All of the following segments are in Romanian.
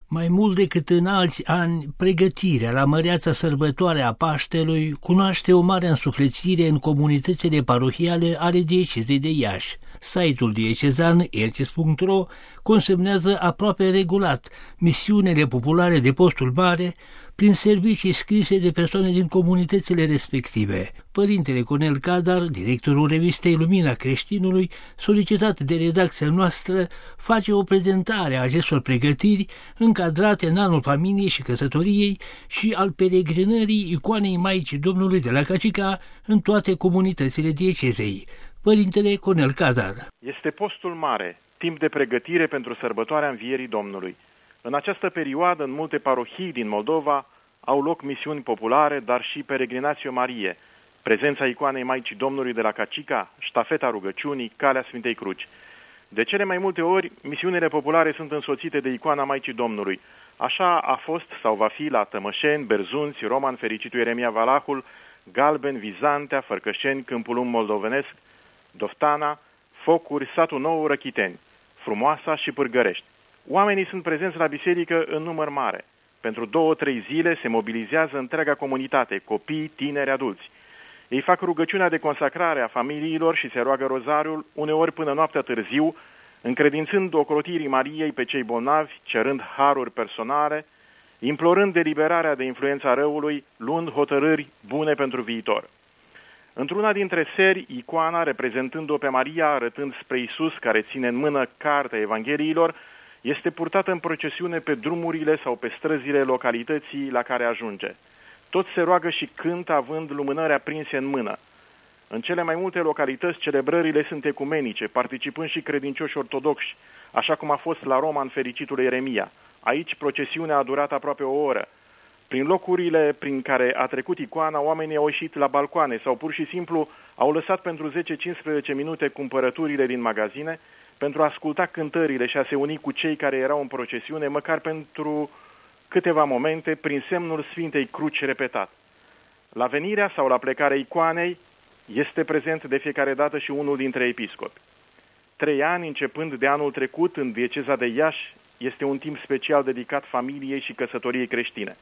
Mai mult decât în alți ani, pregătirea la măreața sărbătoare a Paștelui cunoaște o mare însuflețire în comunitățile parohiale ale diecezei de Iași. Site-ul diecezan ercis.ro consemnează aproape regulat misiunile populare de Postul Mare prin servicii scrise de persoane din comunitățile respective. Părintele Cornel Cadar, directorul revistei Lumina Creștinului, solicitat de redacția noastră, face o prezentare a acestor pregătiri încadrate în anul familiei și căsătoriei și al peregrinării icoanei Maicii Domnului de la Cacica în toate comunitățile diecezei. Părintele Cornel Cadar. Este Postul Mare, timp de pregătire pentru sărbătoarea Învierii Domnului. În această perioadă, în multe parohii din Moldova, au loc misiuni populare, dar și peregrinatio Marie, prezența icoanei Maicii Domnului de la Cacica, ștafeta rugăciunii, calea Sfintei Cruci. De cele mai multe ori, misiunile populare sunt însoțite de icoana Maicii Domnului. Așa a fost sau va fi la Tămășeni, Berzunți, Roman, Fericitul Ieremia Valahul, Galben, Vizantea, Fărcășeni, Câmpul Lung Moldovenesc, Doftana, Focuri, Satul Nou, Răchiteni, Frumoasa și Pârgărești. Oamenii sunt prezenți la biserică în număr mare. Pentru 2-3 zile se mobilizează întreaga comunitate, copii, tineri, adulți. Ei fac rugăciunea de consacrare a familiilor și se roagă rozariul, uneori până noaptea târziu, încredințând ocrotirii Mariei pe cei bolnavi, cerând haruri personale, implorând eliberarea de influența răului, luând hotărâri bune pentru viitor. Într-una dintre seri, icoana, reprezentând-o pe Maria, arătând spre Iisus, care ține în mână cartea Evangheliilor, este purtată în procesiune pe drumurile sau pe străzile localității la care ajunge. Toți se roagă și cântă având lumânări aprinse în mână. În cele mai multe localități, celebrările sunt ecumenice, participând și credincioși ortodoxi, așa cum a fost la Roma în Fericitul Ieremia. Aici procesiunea a durat aproape o oră. Prin locurile prin care a trecut icoana, oamenii au ieșit la balcoane sau pur și simplu au lăsat pentru 10-15 minute cumpărăturile din magazine pentru a asculta cântările și a se uni cu cei care erau în procesiune, măcar pentru câteva momente, prin semnul Sfintei Cruci repetat. La venirea sau la plecarea icoanei este prezent de fiecare dată și unul dintre episcopi. 3 ani, începând de anul trecut, în dieceza de Iași, este un timp special dedicat familiei și căsătoriei creștine.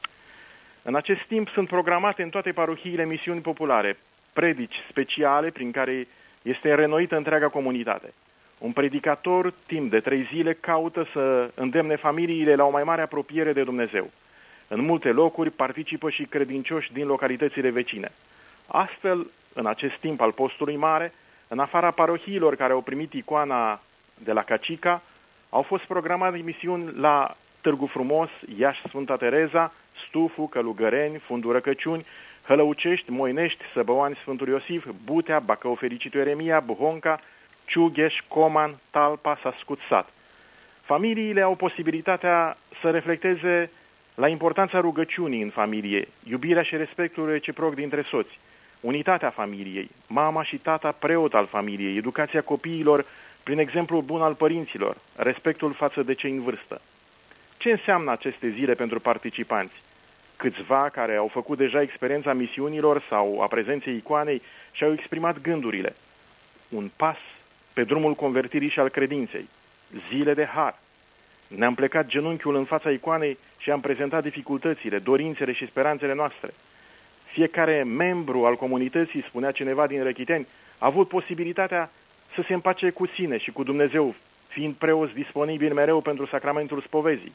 În acest timp sunt programate în toate parohiile misiuni populare, predici speciale prin care este reînnoită întreaga comunitate. Un predicator, timp de 3 zile, caută să îndemne familiile la o mai mare apropiere de Dumnezeu. În multe locuri participă și credincioși din localitățile vecine. Astfel, în acest timp al Postului Mare, în afara parohiilor care au primit icoana de la Cacica, au fost programate misiuni la Târgu Frumos, Iași Sfânta Tereza, Stufu, Călugăreni, Fundul Răcăciuni, Hălăucești, Moinești, Săbăoani, Sfântul Iosif, Butea, Bacău, Fericitul Ieremia, Buhonca, Ciugheș, Coman, Talpa, Sascut Sat. Familiile au posibilitatea să reflecteze la importanța rugăciunii în familie, iubirea și respectul reciproc dintre soți, unitatea familiei, mama și tata preot al familiei, educația copiilor prin exemplul bun al părinților, respectul față de cei în vârstă. Ce înseamnă aceste zile pentru participanți? Câțiva care au făcut deja experiența misiunilor sau a prezenței icoanei și-au exprimat gândurile. Un pas pe drumul convertirii și al credinței. Zile de har. Ne-am plecat genunchiul în fața icoanei și am prezentat dificultățile, dorințele și speranțele noastre. Fiecare membru al comunității, spunea cineva din Răchiteni, a avut posibilitatea să se împace cu sine și cu Dumnezeu, fiind preoți disponibili mereu pentru sacramentul spovezii.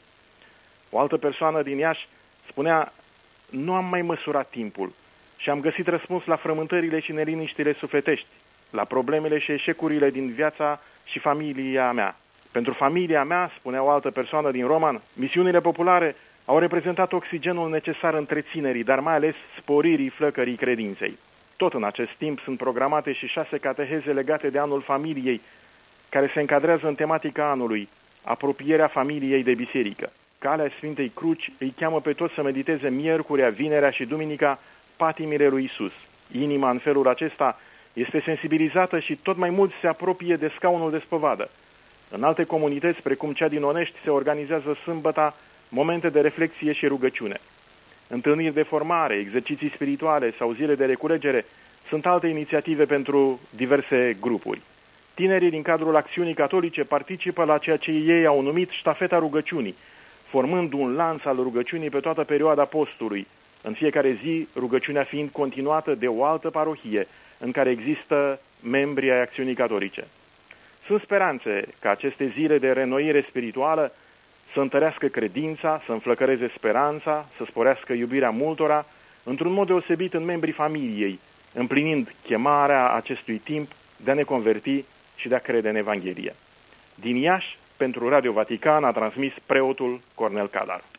O altă persoană din Iași spunea, nu am mai măsurat timpul și am găsit răspuns la frământările și neliniștile sufletești, la problemele și eșecurile din viața și familia mea. Pentru familia mea, spunea o altă persoană din Roman, misiunile populare au reprezentat oxigenul necesar întreținerii, dar mai ales sporirii flăcării credinței. Tot în acest timp sunt programate și 6 cateheze legate de anul familiei, care se încadrează în tematica anului, apropierea familiei de biserică. Calea Sfintei Cruci îi cheamă pe toți să mediteze miercurea, vinerea și duminica patimile lui Isus. Inima în felul acesta este sensibilizată și tot mai mult se apropie de scaunul de spovadă. În alte comunități, precum cea din Onești, se organizează sâmbăta momente de reflexie și rugăciune. Întâlniri de formare, exerciții spirituale sau zile de reculegere sunt alte inițiative pentru diverse grupuri. Tinerii din cadrul acțiunii catolice participă la ceea ce ei au numit ștafeta rugăciunii, formând un lanț al rugăciunii pe toată perioada postului, în fiecare zi rugăciunea fiind continuată de o altă parohie în care există membri ai acțiunii catolice. Sunt speranțe ca aceste zile de reînnoire spirituală să întărească credința, să înflăcăreze speranța, să sporească iubirea multora, într-un mod deosebit în membrii familiei, împlinind chemarea acestui timp de a ne converti și de a crede în Evanghelie. Din Iași, pentru Radio Vatican, a transmis preotul Cornel Cadar.